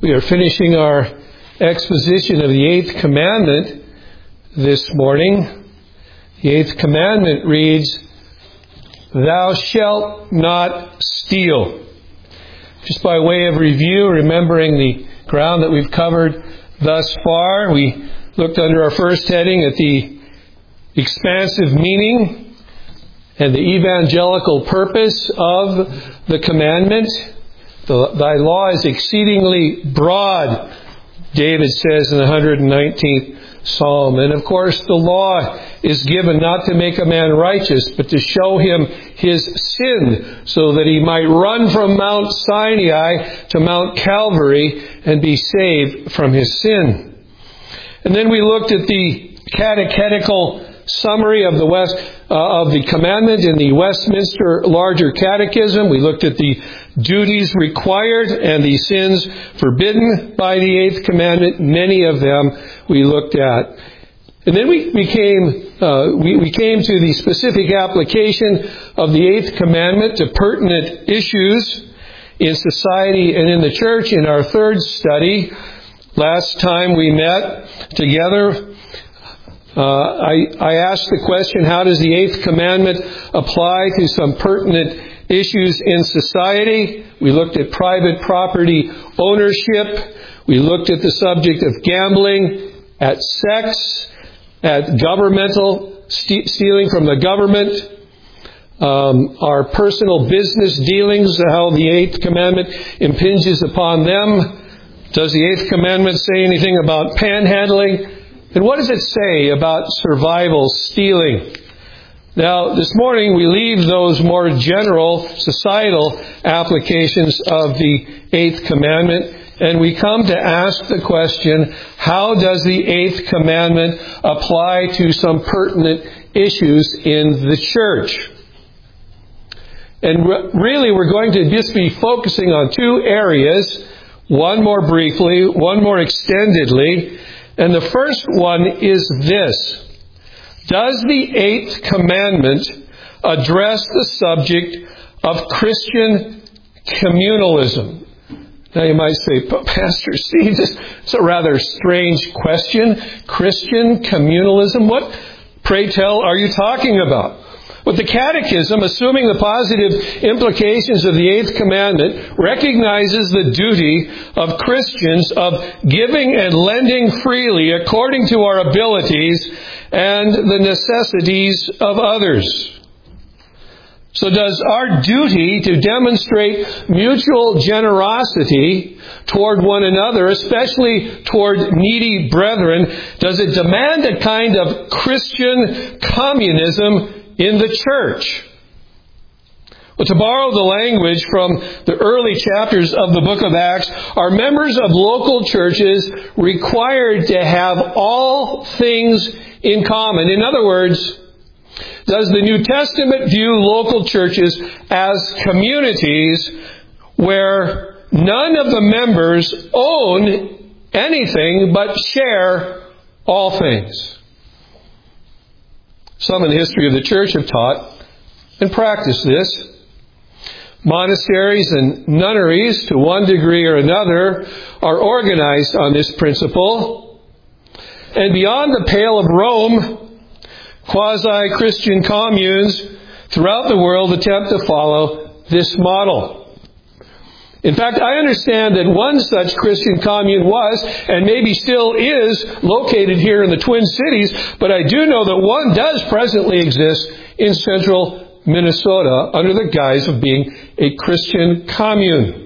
We are finishing our exposition of the Eighth Commandment this morning. The Eighth Commandment reads, "Thou shalt not steal." Just by way of review, remembering the ground that we've covered thus far, we looked under our first heading at the expansive meaning and the evangelical purpose of the commandment. Thy law is exceedingly broad, David says in the 119th Psalm. And of course, the law is given not to make a man righteous, but to show him his sin, so that he might run from Mount Sinai to Mount Calvary and be saved from his sin. And then we looked at the catechetical summary of the commandment in the Westminster Larger Catechism. We looked at the duties required and the sins forbidden by the Eighth Commandment. Many of them we looked at. And then we came to the specific application of the Eighth Commandment to pertinent issues in society and in the church in our third study. Last time we met together, I asked the question, how does the Eighth Commandment apply to some pertinent issues in society? We looked at private property ownership. We looked at the subject of gambling, at sex, at governmental stealing from the government, our personal business dealings, how the Eighth Commandment impinges upon them. Does the Eighth Commandment say anything about panhandling? And what does it say about survival stealing? Now, this morning we leave those more general societal applications of the Eighth Commandment, and we come to ask the question, how does the Eighth Commandment apply to some pertinent issues in the church? And really we're going to just be focusing on two areas, one more briefly, one more extendedly. And the first one is this: does the Eighth Commandment address the subject of Christian communalism? Now you might say, but Pastor Steve, it's a rather strange question. Christian communalism? What, pray tell, are you talking about? But the Catechism, assuming the positive implications of the Eighth Commandment, recognizes the duty of Christians of giving and lending freely according to our abilities and the necessities of others. So does our duty to demonstrate mutual generosity toward one another, especially toward needy brethren, does it demand a kind of Christian communism in the church? Well, to borrow the language from the early chapters of the book of Acts, are members of local churches required to have all things in common? In other words, does the New Testament view local churches as communities where none of the members own anything but share all things? Some in the history of the church have taught and practiced this. Monasteries and nunneries, to one degree or another, are organized on this principle. And beyond the pale of Rome, quasi-Christian communes throughout the world attempt to follow this model. In fact, I understand that one such Christian commune was, and maybe still is, located here in the Twin Cities, but I do know that one does presently exist in central Minnesota under the guise of being a Christian commune.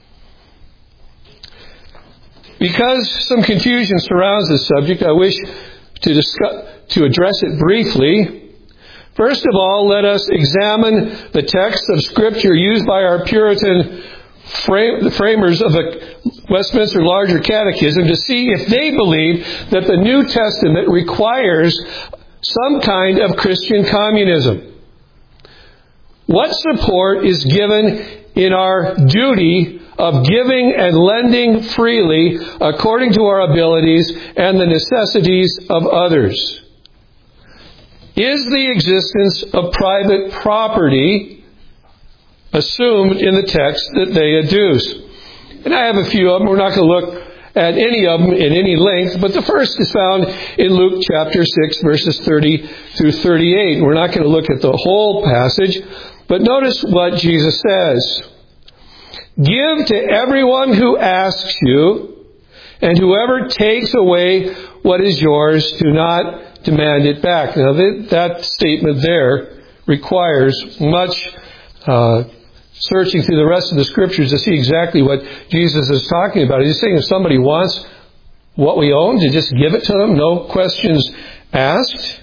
Because some confusion surrounds this subject, I wish to address it briefly. First of all, let us examine the text of Scripture used by our Puritan the framers of the Westminster Larger Catechism to see if they believe that the New Testament requires some kind of Christian communism. What support is given in our duty of giving and lending freely according to our abilities and the necessities of others? Is the existence of private property assumed in the text that they adduce? And I have a few of them. We're not going to look at any of them in any length, but the first is found in Luke chapter 6, verses 30 through 38. We're not going to look at the whole passage, but notice what Jesus says. Give to everyone who asks you, and whoever takes away what is yours, do not demand it back. Now, that statement there requires much searching through the rest of the Scriptures to see exactly what Jesus is talking about. He's saying if somebody wants what we own, to just give it to them, no questions asked.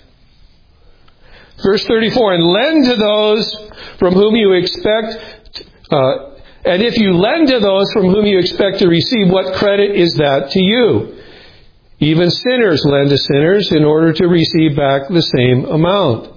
Verse 34, and lend to those from whom you expect, and if you lend to those from whom you expect to receive, what credit is that to you? Even sinners lend to sinners in order to receive back the same amount.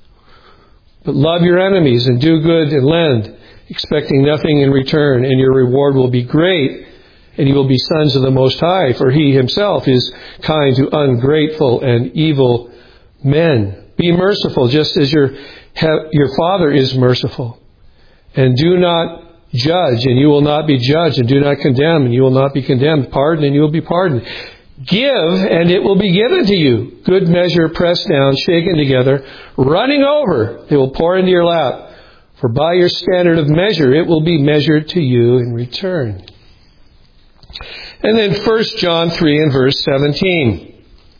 But love your enemies and do good and lend, expecting nothing in return, and your reward will be great, and you will be sons of the Most High, for He Himself is kind to ungrateful and evil men. Be merciful, just as your Father is merciful. And do not judge, and you will not be judged, and do not condemn, and you will not be condemned. Pardon, and you will be pardoned. Give, and it will be given to you. Good measure, pressed down, shaken together, running over, they will pour into your lap. For by your standard of measure, it will be measured to you in return. And then 1 John 3 and verse 17.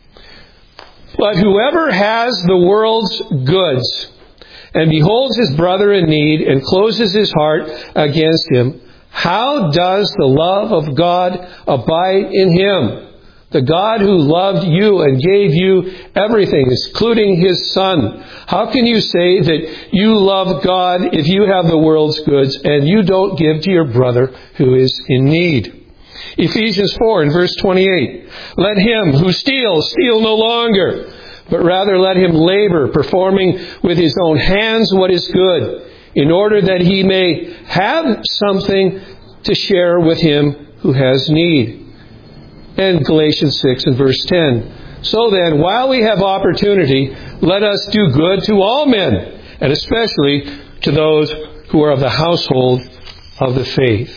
But whoever has the world's goods and beholds his brother in need and closes his heart against him, how does the love of God abide in him? The God who loved you and gave you everything, including His Son. How can you say that you love God if you have the world's goods and you don't give to your brother who is in need? Ephesians 4 and verse 28. Let him who steals steal no longer, but rather let him labor, performing with his own hands what is good, in order that he may have something to share with him who has need. And Galatians 6 and verse 10. So then, while we have opportunity, let us do good to all men, and especially to those who are of the household of the faith.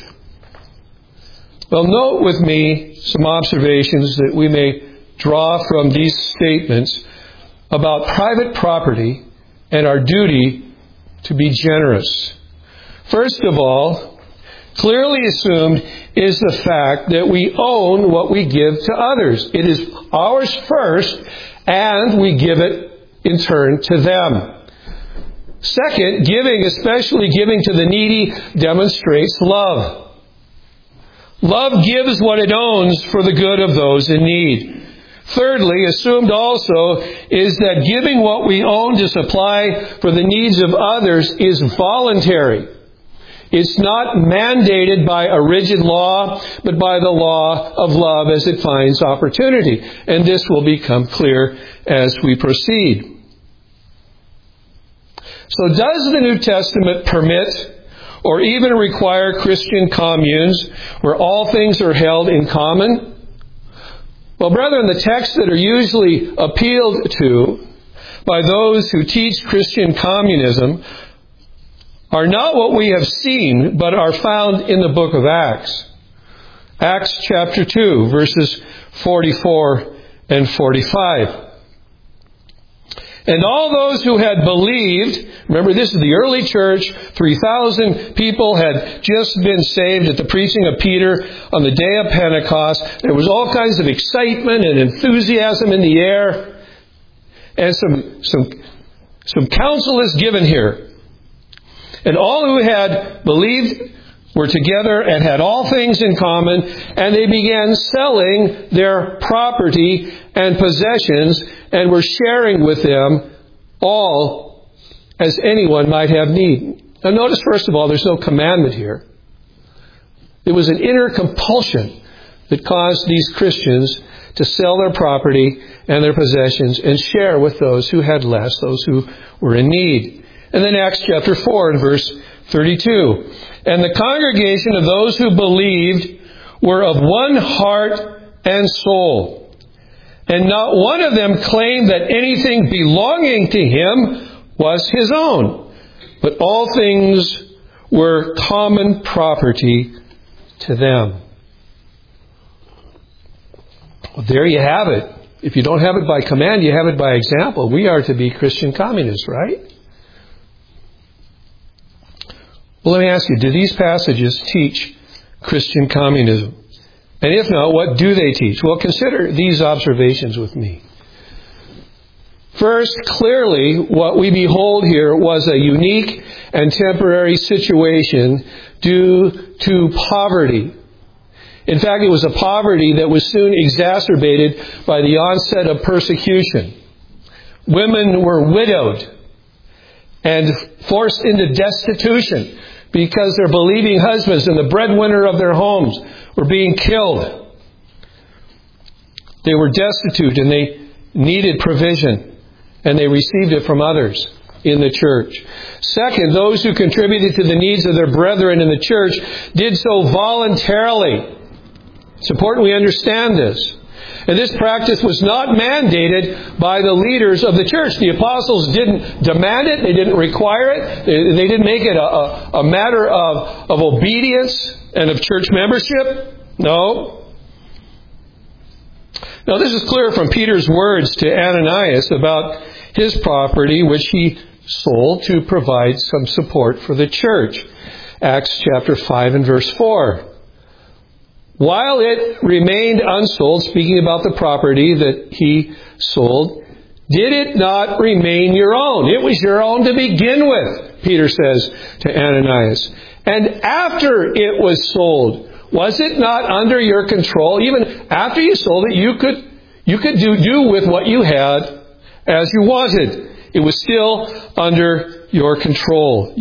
Well, note with me some observations that we may draw from these statements about private property and our duty to be generous. First of all, clearly assumed is the fact that we own what we give to others. It is ours first, and we give it in turn to them. Second, giving, especially giving to the needy, demonstrates love. Love gives what it owns for the good of those in need. Thirdly, assumed also is that giving what we own to supply for the needs of others is voluntary. It's not mandated by a rigid law, but by the law of love as it finds opportunity. And this will become clear as we proceed. So does the New Testament permit or even require Christian communes where all things are held in common? Well, brethren, the texts that are usually appealed to by those who teach Christian communism are not what we have seen, but are found in the book of Acts. Acts chapter 2, verses 44 and 45. And all those who had believed, remember this is the early church, 3,000 people had just been saved at the preaching of Peter on the day of Pentecost. There was all kinds of excitement and enthusiasm in the air. And some counsel is given here. And all who had believed were together and had all things in common, and they began selling their property and possessions and were sharing with them all as anyone might have need. Now notice, first of all, there's no commandment here. It was an inner compulsion that caused these Christians to sell their property and their possessions and share with those who had less, those who were in need. And then Acts chapter 4 and verse 32. And the congregation of those who believed were of one heart and soul. And not one of them claimed that anything belonging to him was his own, but all things were common property to them. Well, there you have it. If you don't have it by command, you have it by example. We are to be Christian communists, right? Well, let me ask you, do these passages teach Christian communism? And if not, what do they teach? Well, consider these observations with me. First, clearly, what we behold here was a unique and temporary situation due to poverty. In fact, it was a poverty that was soon exacerbated by the onset of persecution. Women were widowed and forced into destitution because their believing husbands and the breadwinner of their homes were being killed. They were destitute and they needed provision, and they received it from others in the church. Second, those who contributed to the needs of their brethren in the church did so voluntarily. It's important we understand this. And this practice was not mandated by the leaders of the church. The apostles didn't demand it. They didn't require it. They didn't make it a matter of obedience and of church membership. No. Now, this is clear from Peter's words to Ananias about his property, which he sold to provide some support for the church. Acts chapter 5 and verse 4. While it remained unsold, speaking about the property that he sold, did it not remain your own? It was your own to begin with, Peter says to Ananias. And after it was sold, was it not under your control? Even after you sold it, you could do with what you had as you wanted. It was still under your control.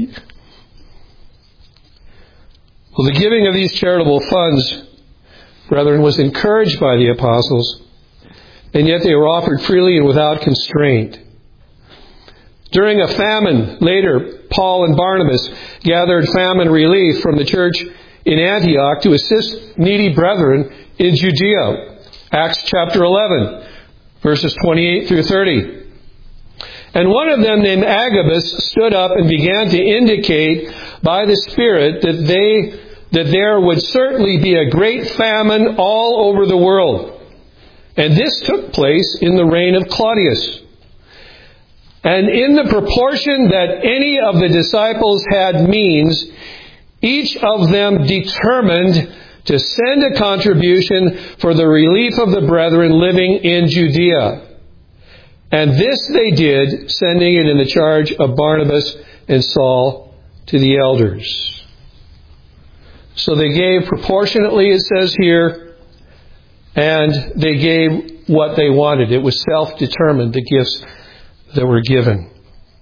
Well, the giving of these charitable funds, brethren, was encouraged by the apostles, and yet they were offered freely and without constraint. During a famine, later, Paul and Barnabas gathered famine relief from the church in Antioch to assist needy brethren in Judea. Acts chapter 11, verses 28 through 30. And one of them, named Agabus, stood up and began to indicate by the Spirit that there would certainly be a great famine all over the world. And this took place in the reign of Claudius. And in the proportion that any of the disciples had means, each of them determined to send a contribution for the relief of the brethren living in Judea. And this they did, sending it in the charge of Barnabas and Saul to the elders. So they gave proportionately, it says here, and they gave what they wanted. It was self-determined, the gifts that were given.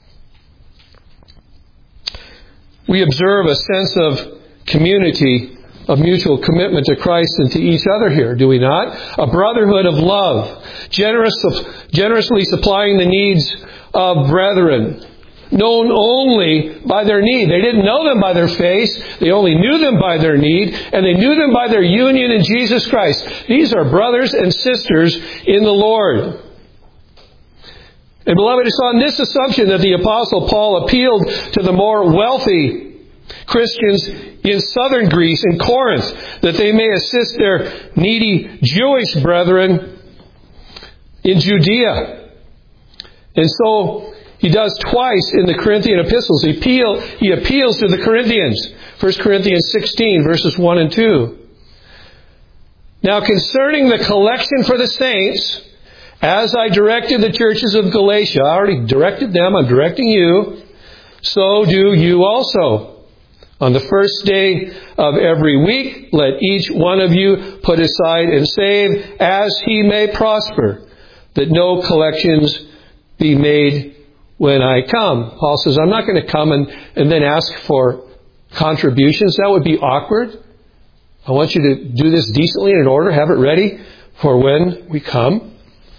We observe a sense of community, of mutual commitment to Christ and to each other here, do we not? A brotherhood of love, generously supplying the needs of brethren, known only by their need. They didn't know them by their face. They only knew them by their need, and they knew them by their union in Jesus Christ. These are brothers and sisters in the Lord. And beloved, it's on this assumption that the Apostle Paul appealed to the more wealthy Christians in southern Greece, in Corinth, that they may assist their needy Jewish brethren in Judea. And so he does twice in the Corinthian epistles. He appeals to the Corinthians. 1 Corinthians 16, verses 1 and 2. Now, concerning the collection for the saints, as I directed the churches of Galatia, I already directed them, I'm directing you, so do you also. On the first day of every week, let each one of you put aside and save as he may prosper, that no collections be made when I come. Paul says, I'm not going to come and then ask for contributions. That would be awkward. I want you to do this decently and in order, have it ready for when we come.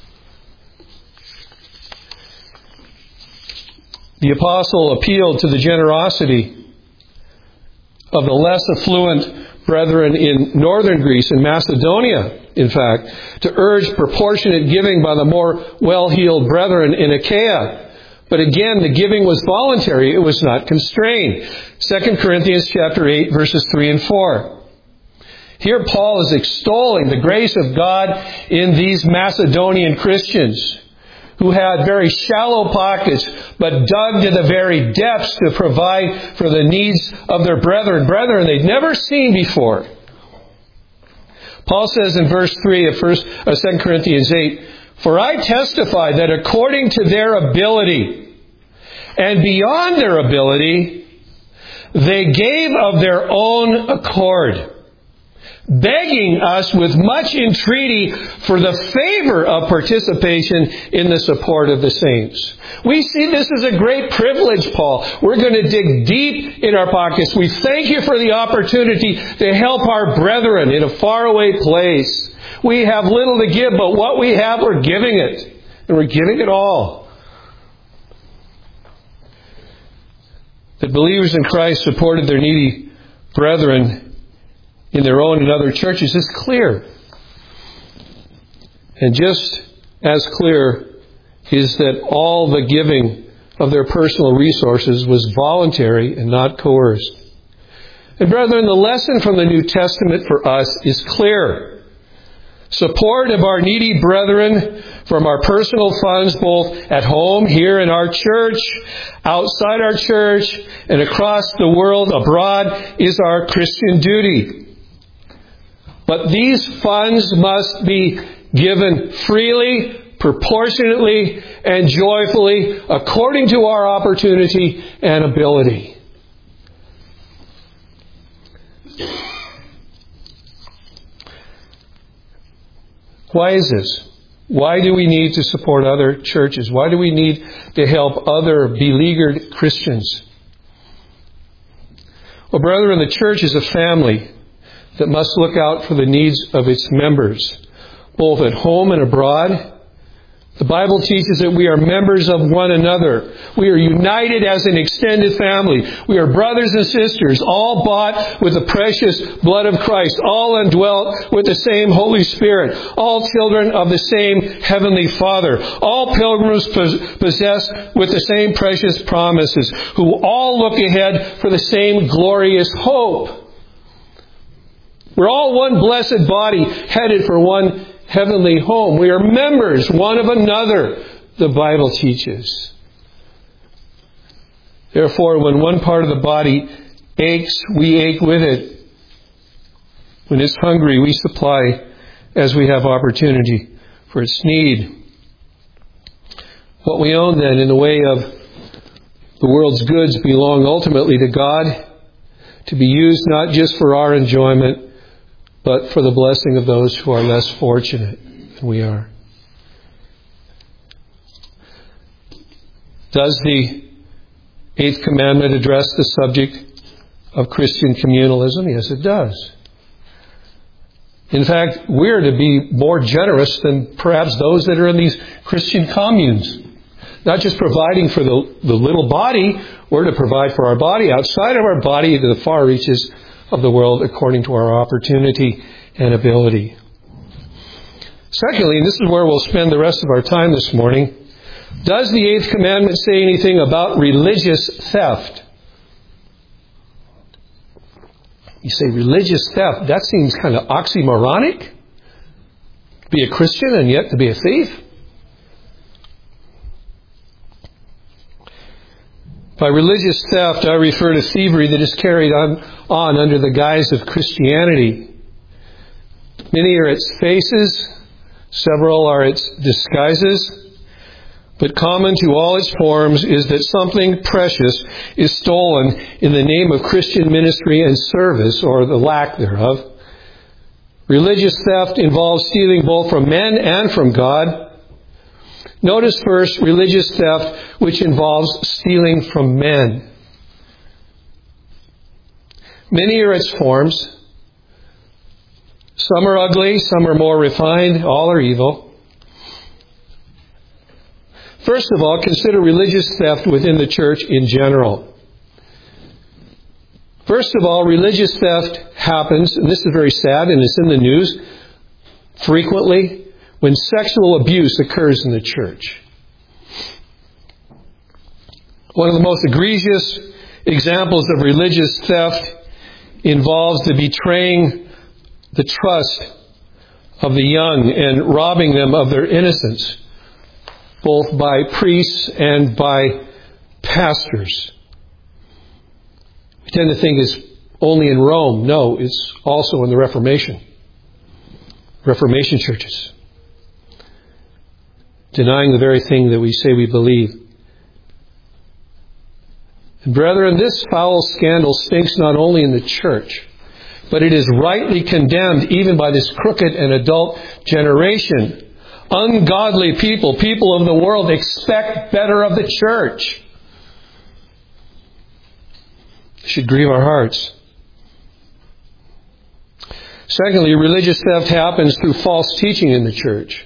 The apostle appealed to the generosity of the less affluent brethren in northern Greece, in Macedonia, in fact, to urge proportionate giving by the more well-heeled brethren in Achaia. But again, the giving was voluntary. It was not constrained. 2 Corinthians chapter 8, verses 3 and 4. Here Paul is extolling the grace of God in these Macedonian Christians who had very shallow pockets but dug to the very depths to provide for the needs of their brethren they'd never seen before. Paul says in verse 3 of 2 Corinthians 8, "For I testify that according to their ability and beyond their ability, they gave of their own accord, begging us with much entreaty for the favor of participation in the support of the saints." We see this as a great privilege, Paul. We're going to dig deep in our pockets. We thank you for the opportunity to help our brethren in a faraway place. We have little to give, but what we have, we're giving it. And we're giving it all. The believers in Christ supported their needy brethren in their own and other churches is clear. And just as clear is that all the giving of their personal resources was voluntary and not coerced. And brethren, the lesson from the New Testament for us is clear. Support of our needy brethren from our personal funds, both at home, here in our church, outside our church, and across the world abroad, is our Christian duty. But these funds must be given freely, proportionately, and joyfully, according to our opportunity and ability. Why is this? Why do we need to support other churches? Why do we need to help other beleaguered Christians? Well, brethren, the church is a family that must look out for the needs of its members, both at home and abroad. The Bible teaches that we are members of one another. We are united as an extended family. We are brothers and sisters, all bought with the precious blood of Christ, all indwelt with the same Holy Spirit, all children of the same Heavenly Father, all pilgrims possessed with the same precious promises, who all look ahead for the same glorious hope. We're all one blessed body headed for one heavenly home. We are members one of another, the Bible teaches. Therefore, when one part of the body aches, we ache with it. When it's hungry, we supply as we have opportunity for its need. What we own then in the way of the world's goods belong ultimately to God, to be used not just for our enjoyment, but for the blessing of those who are less fortunate than we are. Does the Eighth Commandment address the subject of Christian communalism? Yes, it does. In fact, we're to be more generous than perhaps those that are in these Christian communes. Not just providing for the little body, we're to provide for our body, outside of our body, to the far reaches of the world according to our opportunity and ability. Secondly, and this is where we'll spend the rest of our time this morning, does the Eighth Commandment say anything about religious theft? You say religious theft, that seems kind of oxymoronic. To be a Christian and yet to be a thief? By religious theft, I refer to thievery that is carried on under the guise of Christianity. Many are its faces, several are its disguises, but common to all its forms is that something precious is stolen in the name of Christian ministry and service, or the lack thereof. Religious theft involves stealing both from men and from God. Notice first religious theft, which involves stealing from men. Many are its forms. Some are ugly, some are more refined, all are evil. First of all, consider religious theft within the church in general. First of all, religious theft happens, and this is very sad, and it's in the news frequently, when sexual abuse occurs in the church. One of the most egregious examples of religious theft involves the betraying the trust of the young and robbing them of their innocence, both by priests and by pastors. We tend to think it's only in Rome. No, it's also in the Reformation churches. Denying the very thing that we say we believe. And brethren, this foul scandal stinks not only in the church, but it is rightly condemned even by this crooked and adult generation. Ungodly people, people of the world, expect better of the church. It should grieve our hearts. Secondly, religious theft happens through false teaching in the church.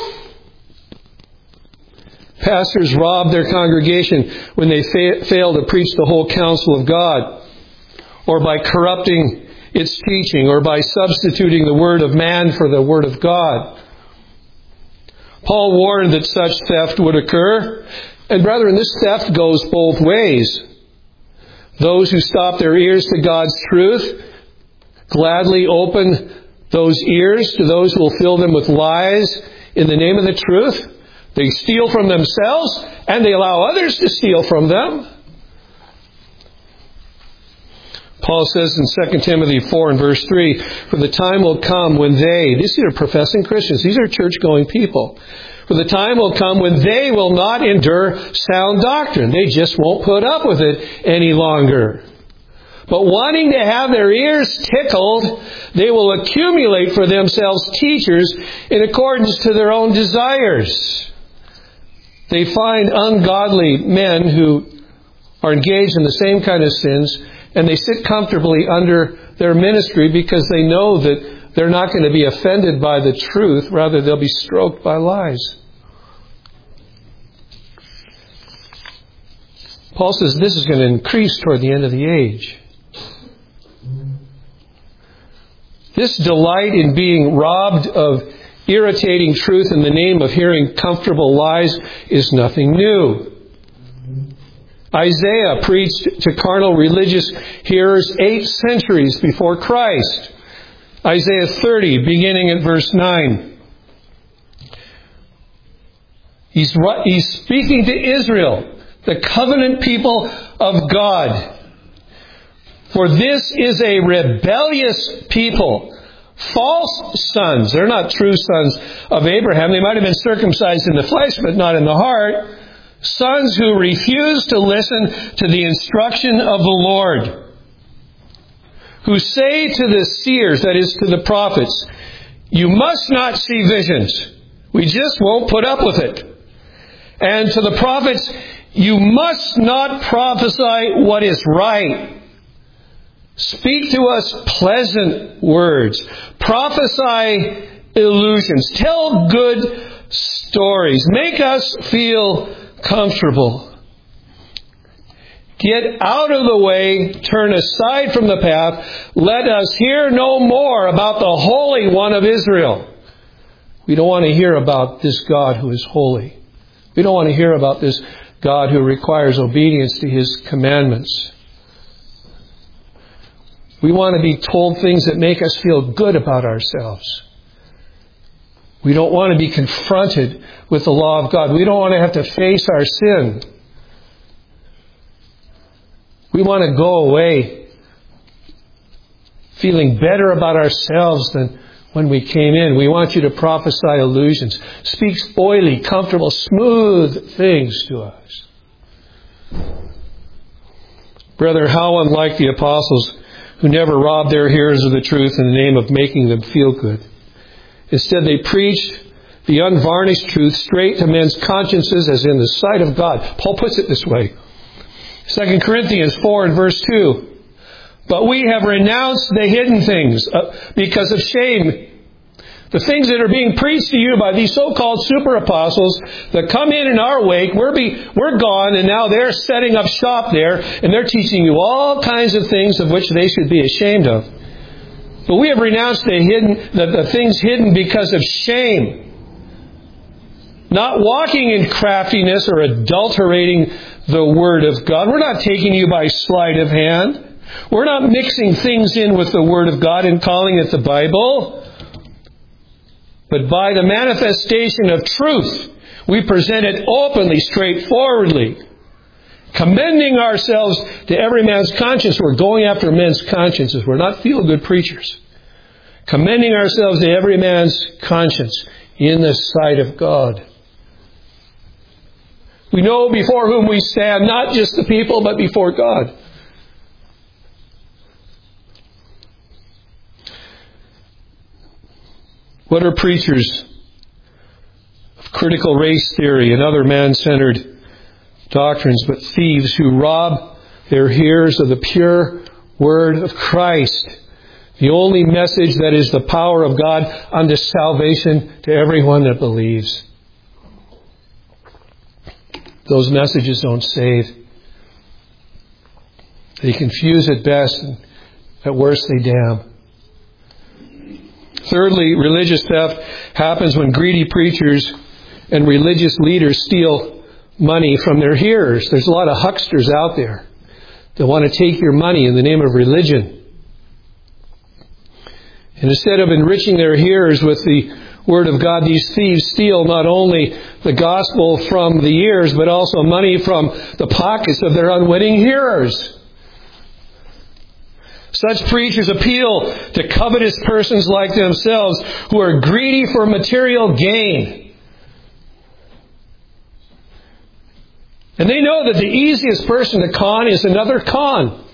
Pastors rob their congregation when they fail to preach the whole counsel of God, or by corrupting its teaching, or by substituting the word of man for the word of God. Paul warned that such theft would occur. And brethren, this theft goes both ways. Those who stop their ears to God's truth gladly open those ears to those who will fill them with lies in the name of the truth. They steal from themselves, and they allow others to steal from them. Paul says in 2 Timothy 4 and verse 3, "For the time will come when these are professing Christians, these are church-going people. For the time will come when they will not endure sound doctrine." They just won't put up with it any longer. "But wanting to have their ears tickled, they will accumulate for themselves teachers in accordance to their own desires." They find ungodly men who are engaged in the same kind of sins, and they sit comfortably under their ministry because they know that they're not going to be offended by the truth. Rather, they'll be stroked by lies. Paul says this is going to increase toward the end of the age. This delight in being robbed of irritating truth in the name of hearing comfortable lies is nothing new. Isaiah preached to carnal religious hearers 8 centuries before Christ. Isaiah 30, beginning at verse 9. He's speaking to Israel, the covenant people of God. "For this is a rebellious people, false sons." They're not true sons of Abraham. They might have been circumcised in the flesh, but not in the heart. "Sons who refuse to listen to the instruction of the Lord. Who say to the seers," that is to the prophets, "You must not see visions. We just won't put up with it. And to the prophets, you must not prophesy what is right. Speak to us pleasant words. Prophesy illusions. Tell good stories. Make us feel comfortable. Get out of the way. Turn aside from the path. Let us hear no more about the Holy One of Israel." We don't want to hear about this God who is holy. We don't want to hear about this God who requires obedience to His commandments. We want to be told things that make us feel good about ourselves. We don't want to be confronted with the law of God. We don't want to have to face our sin. We want to go away feeling better about ourselves than when we came in. We want you to prophesy illusions. Speak oily, comfortable, smooth things to us. Brother, how unlike the apostles who never robbed their hearers of the truth in the name of making them feel good. Instead, they preached the unvarnished truth straight to men's consciences as in the sight of God. Paul puts it this way. 2 Corinthians 4 and verse 2. "But we have renounced the hidden things because of shame. The things that are being preached to you by these so-called super apostles that come in our wake, we're gone, and now they're setting up shop there, and they're teaching you all kinds of things of which they should be ashamed of. But we have renounced the things hidden because of shame. Not walking in craftiness or adulterating the Word of God." We're not taking you by sleight of hand. We're not mixing things in with the Word of God and calling it the Bible. But by the manifestation of truth, we present it openly, straightforwardly, commending ourselves to every man's conscience. We're going after men's consciences. We're not feel-good preachers. Commending ourselves to every man's conscience in the sight of God. We know before whom we stand, not just the people, but before God. What are preachers of critical race theory and other man-centered doctrines but thieves who rob their hearers of the pure Word of Christ, the only message that is the power of God unto salvation to everyone that believes? Those messages don't save. They confuse at best, and at worst they damn. Thirdly, religious theft happens when greedy preachers and religious leaders steal money from their hearers. There's a lot of hucksters out there that want to take your money in the name of religion. And instead of enriching their hearers with the Word of God, these thieves steal not only the gospel from the ears, but also money from the pockets of their unwitting hearers. Such preachers appeal to covetous persons like themselves who are greedy for material gain. And they know that the easiest person to con is another con.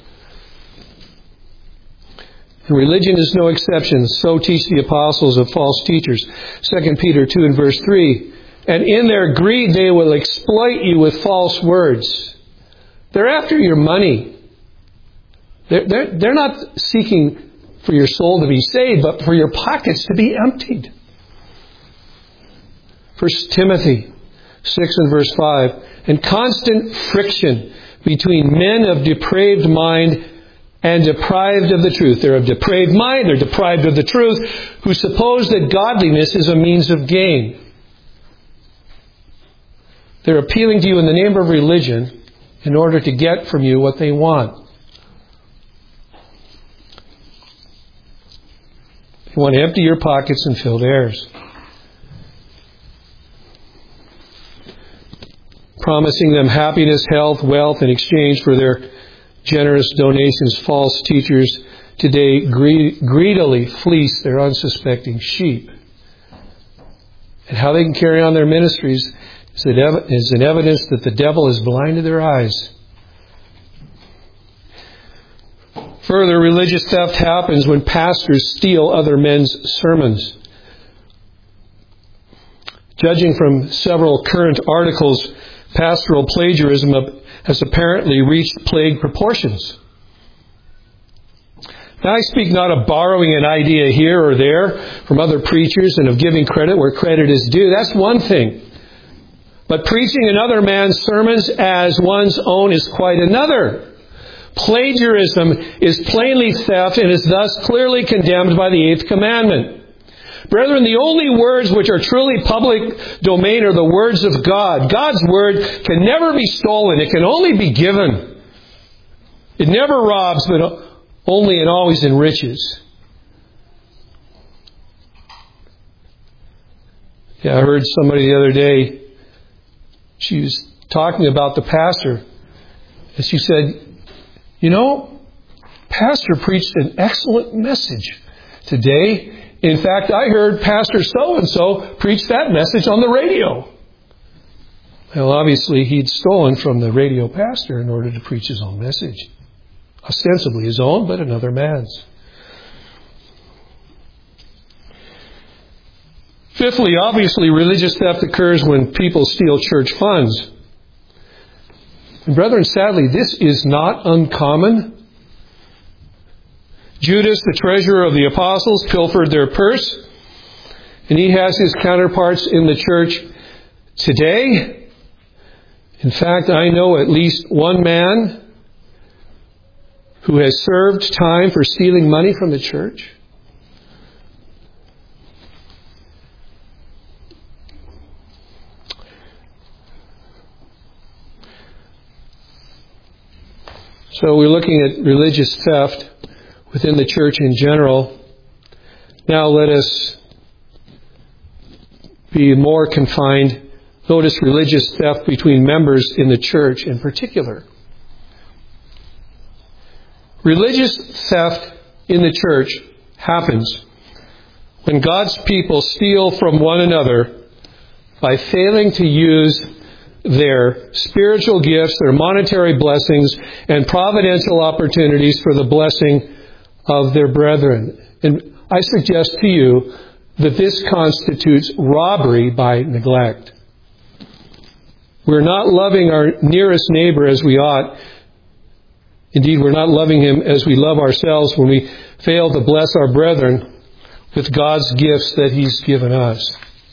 And religion is no exception. So teach the apostles of false teachers. 2 Peter 2 and verse 3. And in their greed they will exploit you with false words. They're after your money. They're not seeking for your soul to be saved, but for your pockets to be emptied. 1 Timothy 6 and verse 5. And constant friction between men of depraved mind and deprived of the truth. They're of depraved mind, they're deprived of the truth, who suppose that godliness is a means of gain. They're appealing to you in the name of religion in order to get from you what they want. They want to empty your pockets and fill theirs. Promising them happiness, health, wealth in exchange for their generous donations. False teachers today greedily fleece their unsuspecting sheep. And how they can carry on their ministries is an evidence that the devil has blinded their eyes. Further, religious theft happens when pastors steal other men's sermons. Judging from several current articles, pastoral plagiarism has apparently reached plague proportions. Now, I speak not of borrowing an idea here or there from other preachers and of giving credit where credit is due. That's one thing. But preaching another man's sermons as one's own is quite another. Plagiarism is plainly theft and is thus clearly condemned by the Eighth Commandment. Brethren, the only words which are truly public domain are the words of God. God's word can never be stolen. It can only be given. It never robs, but only and always enriches. Yeah, I heard somebody the other day, she was talking about the pastor, and she said, you know, Pastor preached an excellent message today. In fact, I heard Pastor so-and-so preach that message on the radio. Well, obviously, he'd stolen from the radio pastor in order to preach his own message. Ostensibly his own, but another man's. Fifthly, obviously, religious theft occurs when people steal church funds. And brethren, sadly, this is not uncommon. Judas, the treasurer of the apostles, pilfered their purse, and he has his counterparts in the church today. In fact, I know at least one man who has served time for stealing money from the church. So we're looking at religious theft within the church in general. Now let us be more confined. Notice religious theft between members in the church in particular. Religious theft in the church happens when God's people steal from one another by failing to use their spiritual gifts, their monetary blessings, and providential opportunities for the blessing of their brethren. And I suggest to you that this constitutes robbery by neglect. We're not loving our nearest neighbor as we ought. Indeed, we're not loving him as we love ourselves when we fail to bless our brethren with God's gifts that He's given us.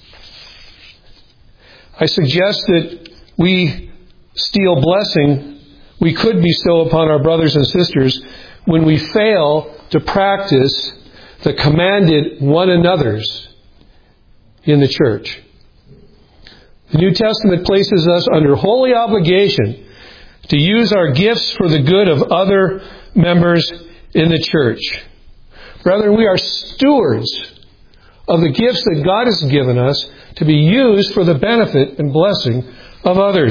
I suggest that we steal blessing we could bestow upon our brothers and sisters when we fail to practice the commanded one another's in the church. The New Testament places us under holy obligation to use our gifts for the good of other members in the church. Brethren, we are stewards of the gifts that God has given us to be used for the benefit and blessing of others.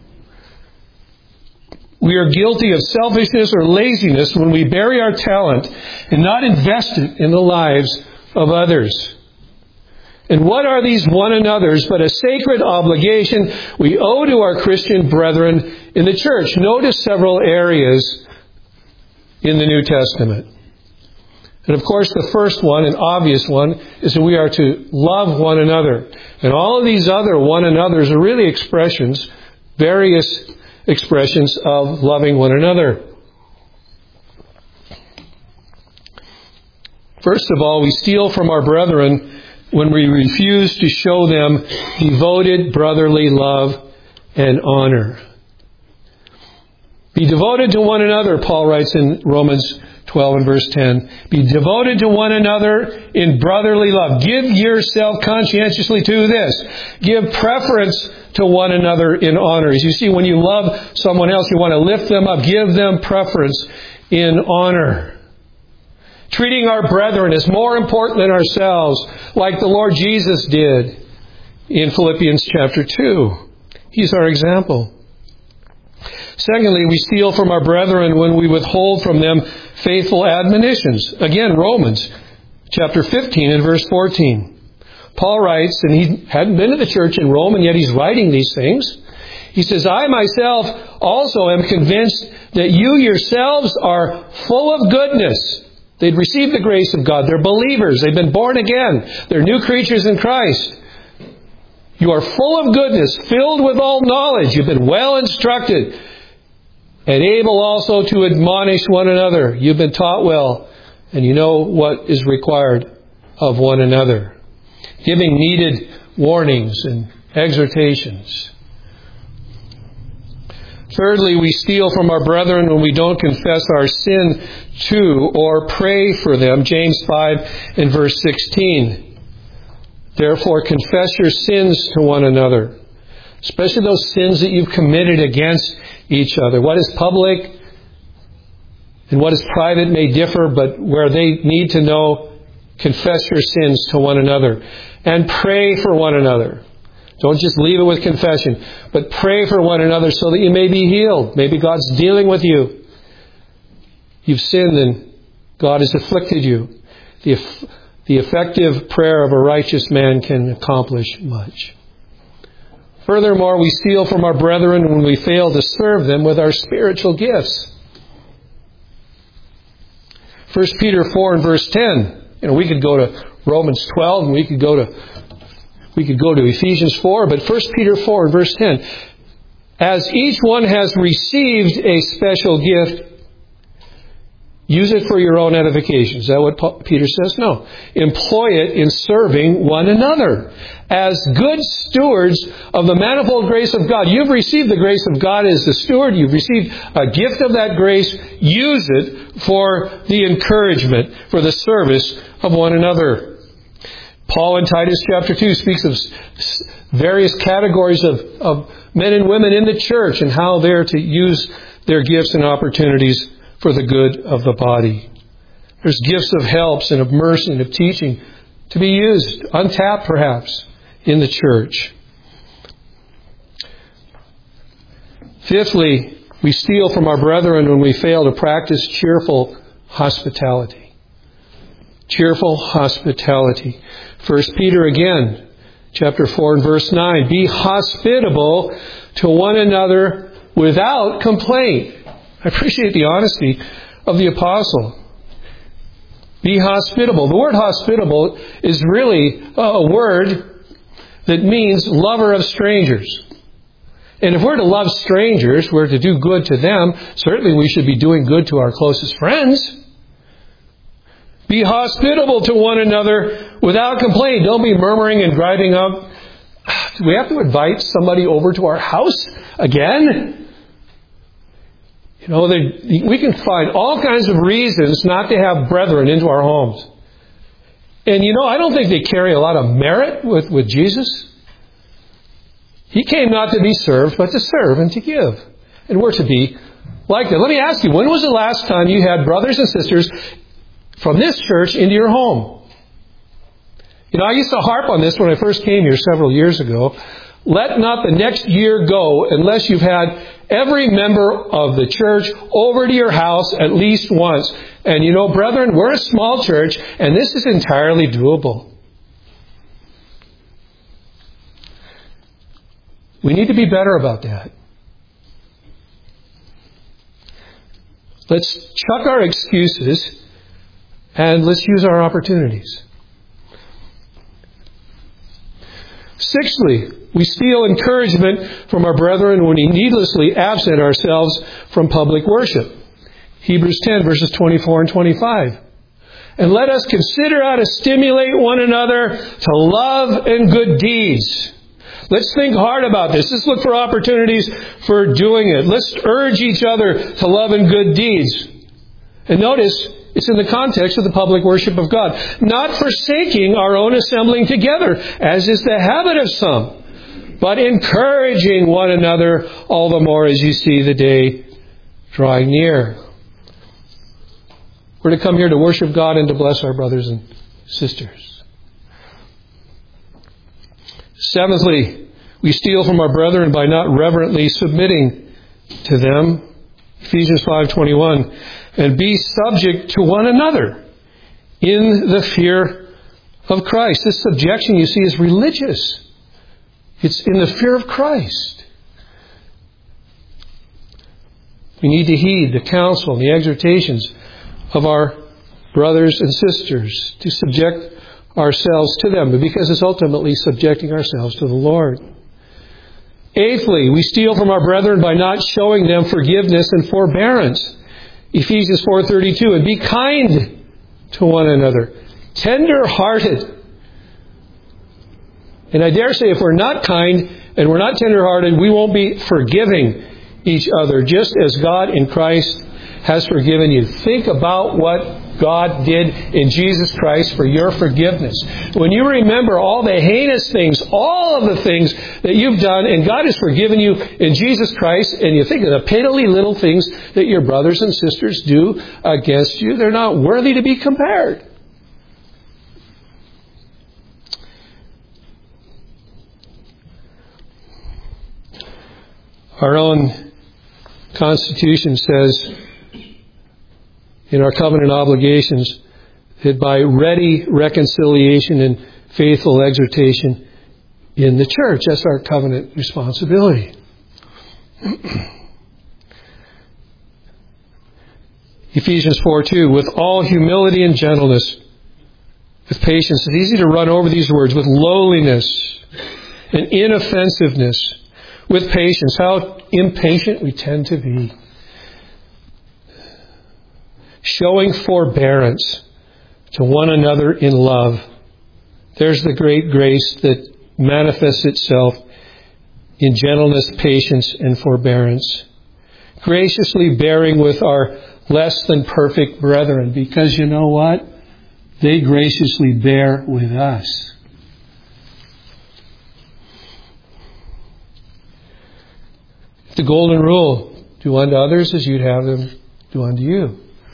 We are guilty of selfishness or laziness when we bury our talent and not invest it in the lives of others. And what are these one another's but a sacred obligation we owe to our Christian brethren in the church? Notice several areas in the New Testament. And of course, the first one, an obvious one, is that we are to love one another. And all of these other one another's are really expressions, various expressions of loving one another. First of all, we steal from our brethren when we refuse to show them devoted brotherly love and honor. Be devoted to one another, Paul writes in Romans 12 and verse 10. Be devoted to one another in brotherly love. Give yourself conscientiously to this. Give preference to one another in honor. As you see, when you love someone else, you want to lift them up. Give them preference in honor. Treating our brethren as more important than ourselves, like the Lord Jesus did in Philippians chapter 2. He's our example. Secondly, we steal from our brethren when we withhold from them faithful admonitions. Again, Romans chapter 15 and verse 14. Paul writes, and he hadn't been to the church in Rome, and yet he's writing these things. He says, I myself also am convinced that you yourselves are full of goodness. They'd received the grace of God. They're believers. They've been born again. They're new creatures in Christ. You are full of goodness, filled with all knowledge. You've been well instructed and able also to admonish one another. You've been taught well, and you know what is required of one another. Giving needed warnings and exhortations. Thirdly, we steal from our brethren when we don't confess our sin to or pray for them. James 5 and verse 16. Therefore, confess your sins to one another, especially those sins that you've committed against each other. What is public and what is private may differ, but where they need to know, confess your sins to one another. And pray for one another. Don't just leave it with confession, but pray for one another so that you may be healed. Maybe God's dealing with you. You've sinned and God has afflicted you. The effective prayer of a righteous man can accomplish much. Furthermore, we steal from our brethren when we fail to serve them with our spiritual gifts. 1 Peter 4 and verse 10. We could go to Romans 12 and we could go to Ephesians 4, but 1 Peter 4 and verse 10. As each one has received a special gift, use it for your own edification. Is that what Peter says? No. Employ it in serving one another as good stewards of the manifold grace of God. You've received the grace of God as the steward. You've received a gift of that grace. Use it for the encouragement, for the service of one another. Paul in Titus chapter 2 speaks of various categories of men and women in the church and how they're to use their gifts and opportunities for the good of the body. There's gifts of helps and of mercy and of teaching to be used, untapped perhaps, in the church. Fifthly, we steal from our brethren when we fail to practice cheerful hospitality. Cheerful hospitality. 1 Peter again, chapter 4 and verse 9. Be hospitable to one another without complaint. I appreciate the honesty of the apostle. Be hospitable. The word hospitable is really a word that means lover of strangers. And if we're to love strangers, we're to do good to them, certainly we should be doing good to our closest friends. Be hospitable to one another without complaint. Don't be murmuring and driving up. Do we have to invite somebody over to our house again? You know, we can find all kinds of reasons not to have brethren into our homes. And you know, I don't think they carry a lot of merit with Jesus. He came not to be served, but to serve and to give. And we're to be like that. Let me ask you, when was the last time you had brothers and sisters from this church into your home? You know, I used to harp on this when I first came here several years ago. Let not the next year go unless you've had every member of the church over to your house at least once. And you know, brethren, we're a small church, and this is entirely doable. We need to be better about that. Let's chuck our excuses and let's use our opportunities. Sixthly, we steal encouragement from our brethren when we needlessly absent ourselves from public worship. Hebrews 10, verses 24 and 25. And let us consider how to stimulate one another to love and good deeds. Let's think hard about this. Let's look for opportunities for doing it. Let's urge each other to love and good deeds. And notice, it's in the context of the public worship of God. Not forsaking our own assembling together, as is the habit of some, but encouraging one another all the more as you see the day drawing near. We're to come here to worship God and to bless our brothers and sisters. Seventhly, we steal from our brethren by not reverently submitting to them. Ephesians 5:21. And be subject to one another in the fear of Christ. This subjection, you see, is religious. It's in the fear of Christ. We need to heed the counsel and the exhortations of our brothers and sisters to subject ourselves to them, because it's ultimately subjecting ourselves to the Lord. Eighthly, we steal from our brethren by not showing them forgiveness and forbearance. Ephesians 4:32, and be kind to one another, tender-hearted. And I dare say if we're not kind and we're not tender-hearted, we won't be forgiving each other, just as God in Christ has forgiven you. Think about what God did in Jesus Christ for your forgiveness. When you remember all the heinous things, all of the things that you've done, and God has forgiven you in Jesus Christ, and you think of the piddly little things that your brothers and sisters do against you, they're not worthy to be compared. Our own Constitution says in our covenant obligations that by ready reconciliation and faithful exhortation in the church, that's our covenant responsibility. Ephesians 4:2, with all humility and gentleness, with patience. It's easy to run over these words. With lowliness and inoffensiveness, with patience. How impatient we tend to be. Showing forbearance to one another in love. There's the great grace that manifests itself in gentleness, patience, and forbearance. Graciously bearing with our less than perfect brethren, because you know what? They graciously bear with us. The golden rule Do unto others as you'd have them do unto you.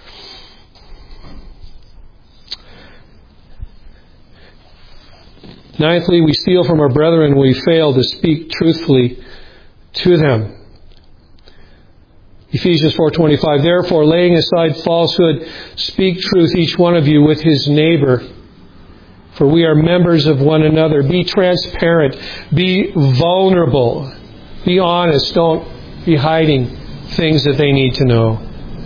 Ninthly, we steal from our brethren when we fail to speak truthfully to them. Ephesians 4:25, therefore, laying aside falsehood, speak truth each one of you with his neighbor. For we are members of one another. Be transparent. Be vulnerable. Be honest. Don't be hiding things that they need to know.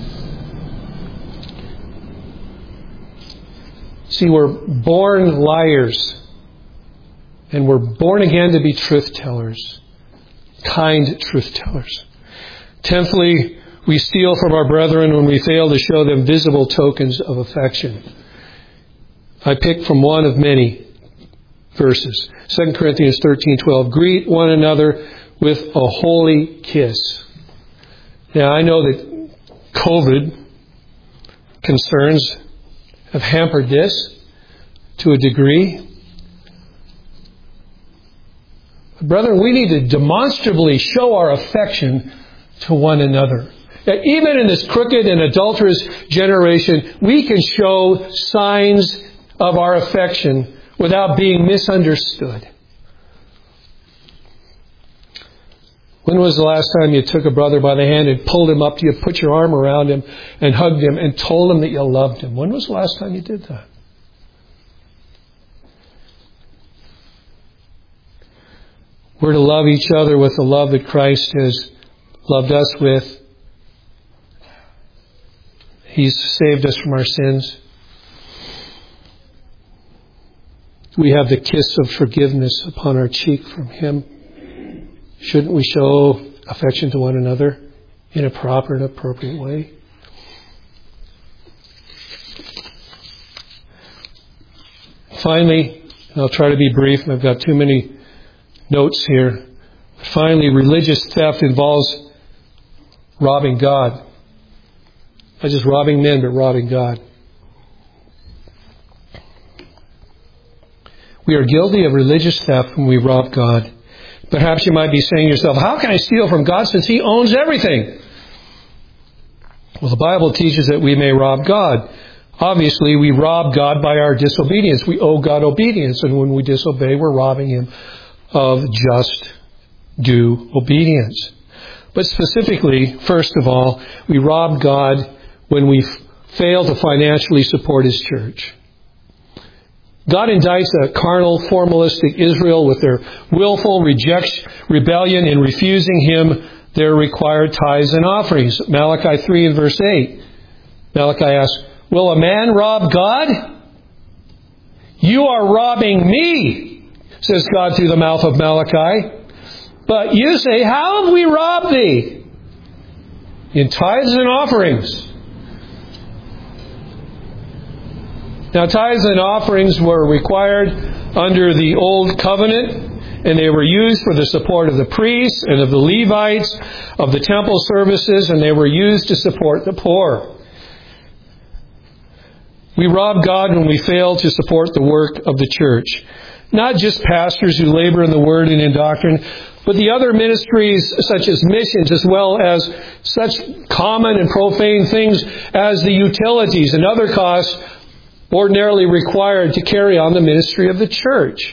See, we're born liars. And we're born again to be truth tellers. Kind truth tellers. Tenthly, we steal from our brethren when we fail to show them visible tokens of affection. I picked from one of many verses. 2 Corinthians 13:12. Greet one another with a holy kiss. Now, I know that COVID concerns have hampered this to a degree. But brethren, we need to demonstrably show our affection to one another. That even in this crooked and adulterous generation, we can show signs of our affection without being misunderstood. When was the last time you took a brother by the hand and pulled him up to you, put your arm around him and hugged him and told him that you loved him? When was the last time you did that? We're to love each other with the love that Christ has loved us with. He's saved us from our sins. We have the kiss of forgiveness upon our cheek from Him. Shouldn't we show affection to one another in a proper and appropriate way? Finally, and I'll try to be brief, I've got too many notes here. Finally, religious theft involves robbing God. Not just robbing men, but robbing God. We are guilty of religious theft when we rob God. Perhaps you might be saying to yourself, how can I steal from God since He owns everything? Well, the Bible teaches that we may rob God. Obviously, we rob God by our disobedience. We owe God obedience, and when we disobey, we're robbing Him of just due obedience. But specifically, first of all, we rob God when we fail to financially support His church. God indicts a carnal, formalistic Israel with their willful rebellion in refusing Him their required tithes and offerings. Malachi 3 and verse 8. Malachi asks, will a man rob God? You are robbing me, says God through the mouth of Malachi. But you say, how have we robbed thee? In tithes and offerings. Now, tithes and offerings were required under the Old Covenant, and they were used for the support of the priests and of the Levites, of the temple services, and they were used to support the poor. We rob God when we fail to support the work of the church. Not just pastors who labor in the Word and in doctrine, but the other ministries such as missions, as well as such common and profane things as the utilities and other costs ordinarily required to carry on the ministry of the church.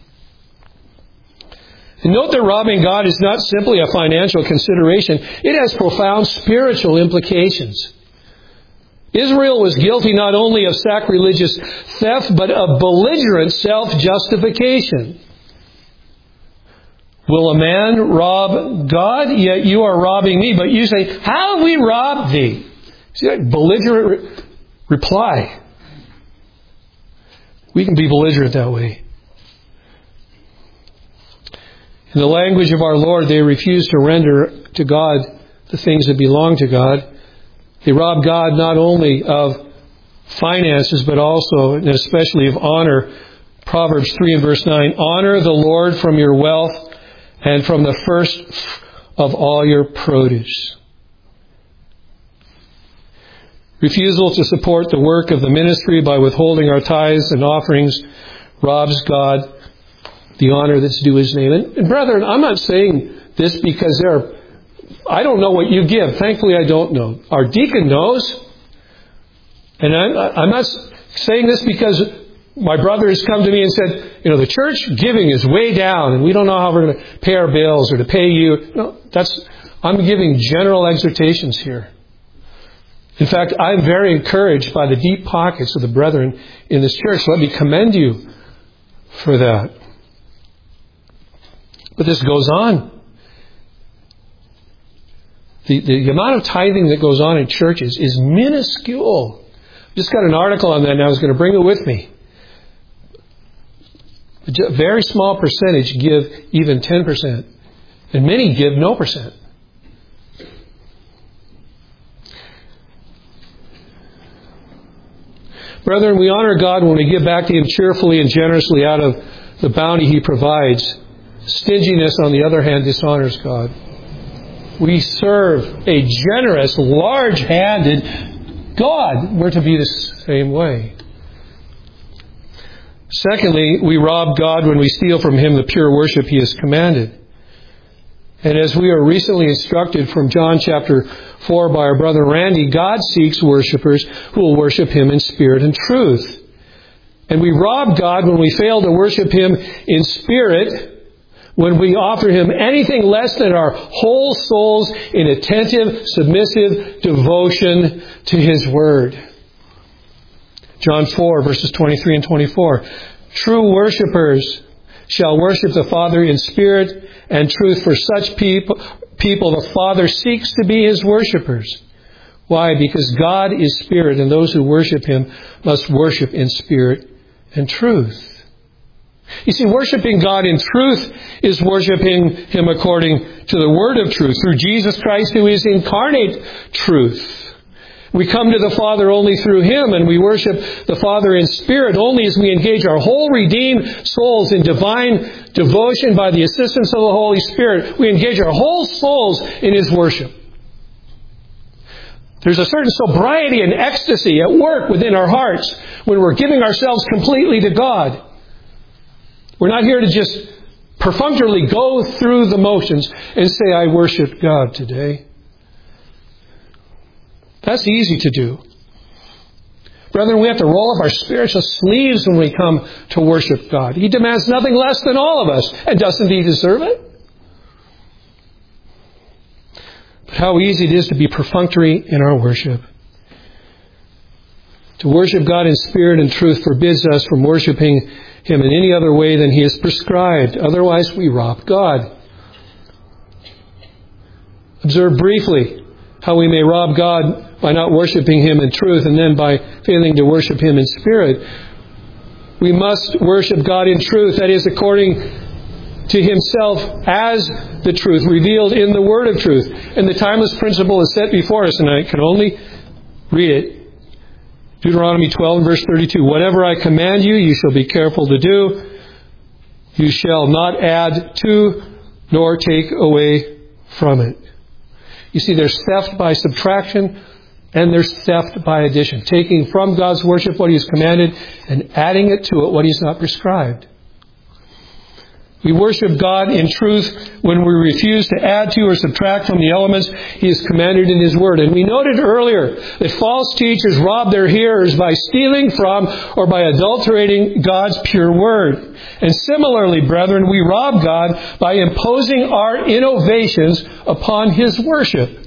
And note that robbing God is not simply a financial consideration. It has profound spiritual implications. Israel was guilty not only of sacrilegious theft, but of belligerent self-justification. Will a man rob God? Yet you are robbing me. But you say, how have we robbed thee? See that belligerent reply. We can be belligerent that way. In the language of our Lord, they refuse to render to God the things that belong to God. They rob God not only of finances, but also and especially of honor. Proverbs 3 and verse 9, honor the Lord from your wealth and from the first of all your produce. Refusal to support the work of the ministry by withholding our tithes and offerings robs God the honor that's due His name. And brethren, I'm not saying this because there are I don't know what you give. Thankfully, I don't know. Our deacon knows. And I'm not saying this because my brother has come to me and said, the church giving is way down and we don't know how we're going to pay our bills or to pay you. No, I'm giving general exhortations here. In fact, I'm very encouraged by the deep pockets of the brethren in this church. Let me commend you for that. But this goes on. The amount of tithing that goes on in churches is minuscule. Just got an article on that and I was going to bring it with me. A very small percentage give even 10%. And many give no percent. Brethren, we honor God when we give back to Him cheerfully and generously out of the bounty He provides. Stinginess, on the other hand, dishonors God. We serve a generous, large-handed God. We're to be the same way. Secondly, we rob God when we steal from Him the pure worship He has commanded. And as we are recently instructed from John chapter 4 by our brother Randy, God seeks worshipers who will worship Him in spirit and truth. And we rob God when we fail to worship Him in spirit, when we offer Him anything less than our whole souls in attentive, submissive devotion to His Word. John 4, verses 23 and 24. True worshipers shall worship the Father in spirit and truth. For such people the Father seeks to be His worshipers. Why? Because God is spirit, and those who worship Him must worship in spirit and truth. You see, worshiping God in truth is worshiping Him according to the Word of truth, through Jesus Christ, who is incarnate truth. We come to the Father only through Him, and we worship the Father in spirit only as we engage our whole redeemed souls in divine devotion by the assistance of the Holy Spirit. We engage our whole souls in His worship. There's a certain sobriety and ecstasy at work within our hearts when we're giving ourselves completely to God. We're not here to just perfunctorily go through the motions and say, I worship God today. That's easy to do. Brethren, we have to roll up our spiritual sleeves when we come to worship God. He demands nothing less than all of us. And doesn't He deserve it? But how easy it is to be perfunctory in our worship. To worship God in spirit and truth forbids us from worshiping Him in any other way than He has prescribed. Otherwise, we rob God. Observe briefly how we may rob God by not worshiping Him in truth and then by failing to worship Him in spirit. We must worship God in truth, that is, according to Himself as the truth, revealed in the Word of truth. And the timeless principle is set before us, and I can only read it. Deuteronomy 12 and verse 32. Whatever I command you, you shall be careful to do. You shall not add to nor take away from it. You see, there's theft by subtraction and there's theft by addition. Taking from God's worship what He has commanded and adding it to it what He's not prescribed. We worship God in truth when we refuse to add to or subtract from the elements He has commanded in His Word. And we noted earlier that false teachers rob their hearers by stealing from or by adulterating God's pure Word. And similarly, brethren, we rob God by imposing our innovations upon His worship.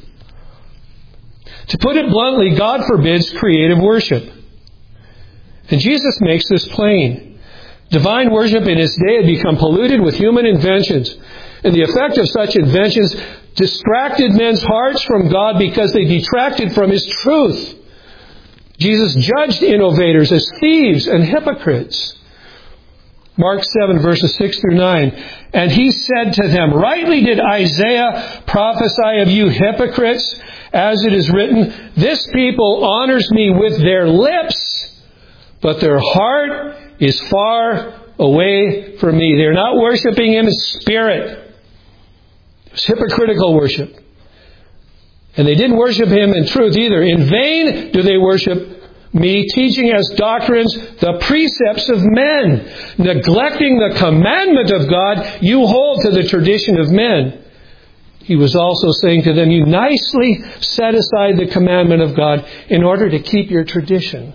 To put it bluntly, God forbids creative worship. And Jesus makes this plain. Divine worship in His day had become polluted with human inventions. And the effect of such inventions distracted men's hearts from God because they detracted from His truth. Jesus judged innovators as thieves and hypocrites. Mark 7, verses 6 through 9. And He said to them, rightly did Isaiah prophesy of you hypocrites, as it is written, this people honors me with their lips, but their heart is far away from me. They're not worshiping Him in spirit. It's hypocritical worship. And they didn't worship Him in truth either. In vain do they worship me, teaching as doctrines the precepts of men. Neglecting the commandment of God, you hold to the tradition of men. He was also saying to them, you nicely set aside the commandment of God in order to keep your tradition.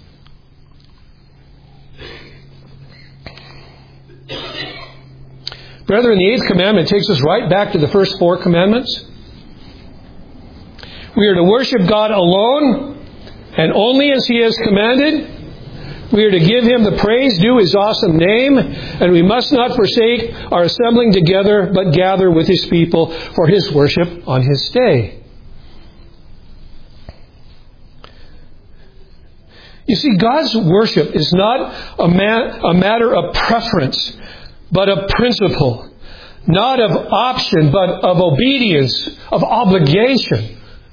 Brethren, the 8th commandment takes us right back to the first 4 commandments. We are to worship God alone and only as He has commanded. We are to give Him the praise due His awesome name, and we must not forsake our assembling together, but gather with His people for His worship on His day. You see, God's worship is not a matter of preference, but of principle. Not of option, but of obedience, of obligation.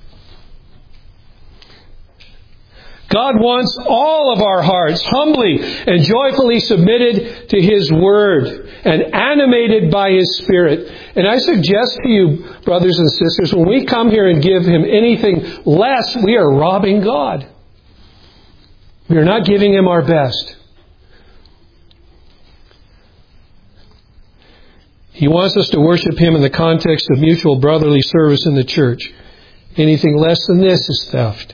God wants all of our hearts humbly and joyfully submitted to His Word and animated by His Spirit. And I suggest to you, brothers and sisters, when we come here and give Him anything less, we are robbing God. We are not giving Him our best. He wants us to worship Him in the context of mutual brotherly service in the church. Anything less than this is theft.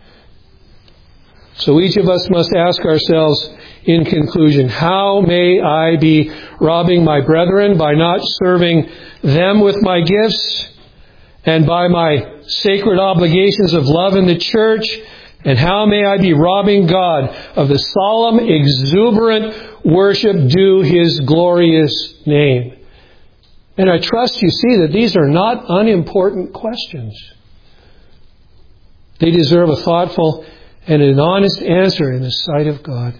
So each of us must ask ourselves in conclusion, how may I be robbing my brethren by not serving them with my gifts and by my sacred obligations of love in the church? And how may I be robbing God of the solemn, exuberant worship due His glorious name? And I trust you see that these are not unimportant questions. They deserve a thoughtful and an honest answer in the sight of God.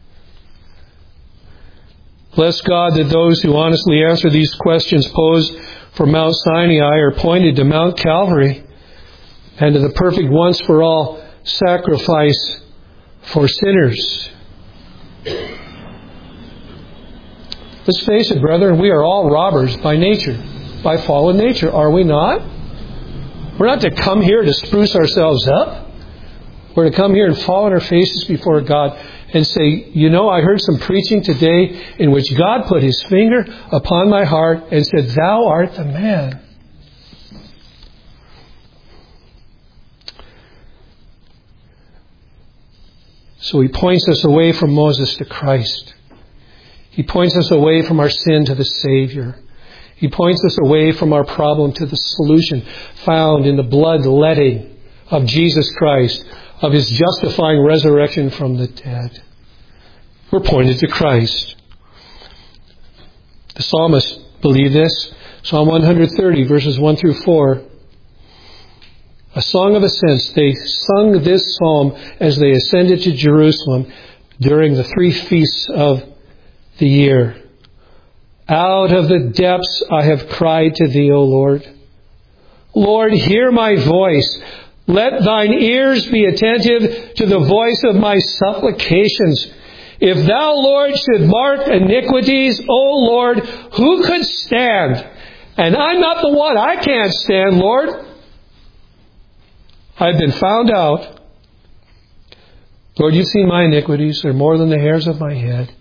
Bless God that those who honestly answer these questions posed for Mount Sinai are pointed to Mount Calvary and to the perfect once-for-all sacrifice for sinners. Let's face it, brethren, we are all robbers by nature, by fallen nature, are we not? We're not to come here to spruce ourselves up. We're to come here and fall on our faces before God and say, you know, I heard some preaching today in which God put His finger upon my heart and said, thou art the man. So He points us away from Moses to Christ. He points us away from our sin to the Savior. He points us away from our problem to the solution found in the bloodletting of Jesus Christ, of His justifying resurrection from the dead. We're pointed to Christ. The psalmists believe this. Psalm 130, verses 1 through 4. A song of ascents. They sung this psalm as they ascended to Jerusalem during the 3 feasts of the year. Out of the depths I have cried to Thee, O Lord. Lord, hear my voice. Let Thine ears be attentive to the voice of my supplications. If Thou, Lord, should mark iniquities, O Lord, who could stand? And I'm not the one. I can't stand, Lord. I've been found out. Lord, You've seen my iniquities. They're more than the hairs of my head.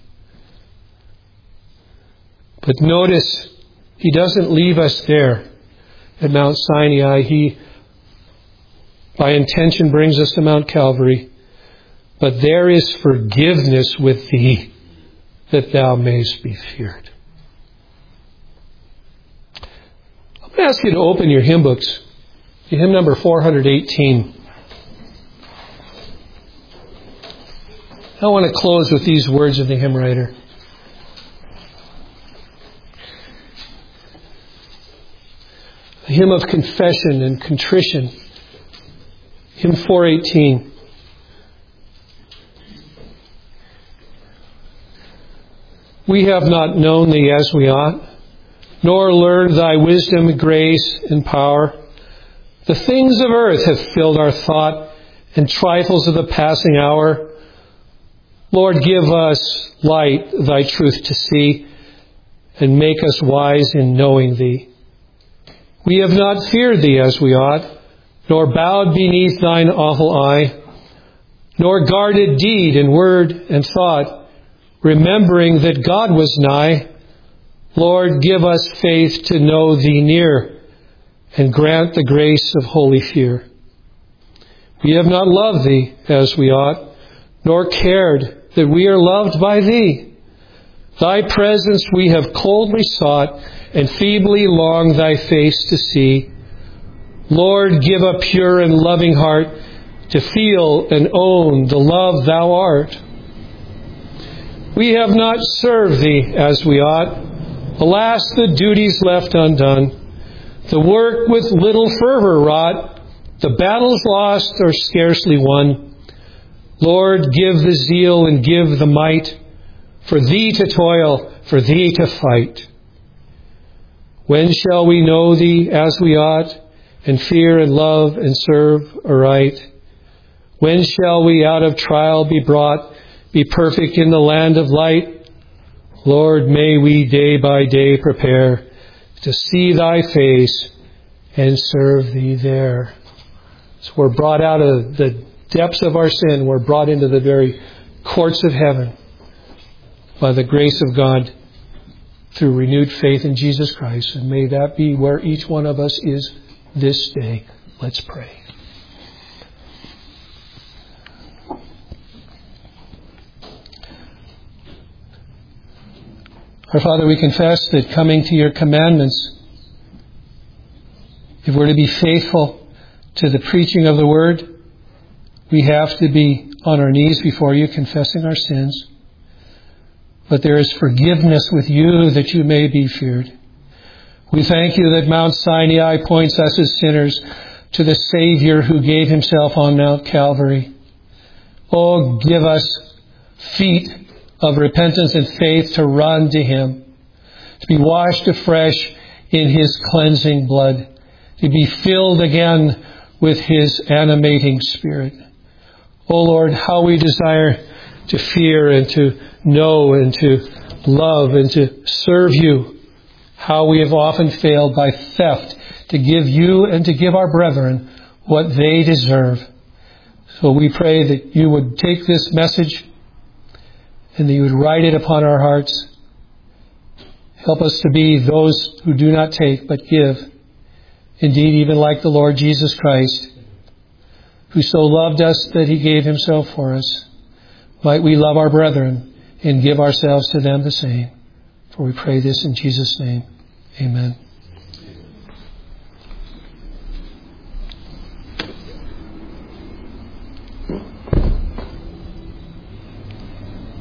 But notice, He doesn't leave us there at Mount Sinai. He, by intention, brings us to Mount Calvary. But there is forgiveness with Thee, that Thou mayst be feared. I'm going to ask you to open your hymn books to hymn number 418. I want to close with these words of the hymn writer. A hymn of confession and contrition. Hymn 418. We have not known Thee as we ought, nor learned Thy wisdom, grace, and power. The things of earth have filled our thought, and trifles of the passing hour. Lord, give us light, Thy truth to see, and make us wise in knowing Thee. We have not feared Thee as we ought, nor bowed beneath Thine awful eye, nor guarded deed and word and thought, remembering that God was nigh. Lord, give us faith to know Thee near, and grant the grace of holy fear. We have not loved Thee as we ought, nor cared that we are loved by Thee. Thy presence we have coldly sought, and feebly longed Thy face to see. Lord, give a pure and loving heart to feel and own the love Thou art. We have not served Thee as we ought. Alas, the duties left undone. The work with little fervor wrought. The battles lost or scarcely won. Lord, give the zeal and give the might for Thee to toil, for Thee to fight. When shall we know Thee as we ought, and fear and love and serve aright? When shall we out of trial be brought, be perfect in the land of light? Lord, may we day by day prepare to see Thy face and serve Thee there. So we're brought out of the depths of our sin. We're brought into the very courts of heaven by the grace of God through renewed faith in Jesus Christ. And may that be where each one of us is this day. Let's pray. Our Father, we confess that coming to Your commandments, if we're to be faithful to the preaching of the Word, we have to be on our knees before You, confessing our sins. But there is forgiveness with You that You may be feared. We thank You that Mount Sinai points us as sinners to the Savior who gave Himself on Mount Calvary. Oh, give us feet of repentance and faith to run to Him, to be washed afresh in His cleansing blood, to be filled again with His animating Spirit. Oh Lord, how we desire to fear and to know and to love and to serve You. How we have often failed by theft to give You and to give our brethren what they deserve. So we pray that You would take this message and that You would write it upon our hearts. Help us to be those who do not take but give. Indeed, even like the Lord Jesus Christ, who so loved us that He gave Himself for us. Might we love our brethren and give ourselves to them the same. For we pray this in Jesus' name. Amen.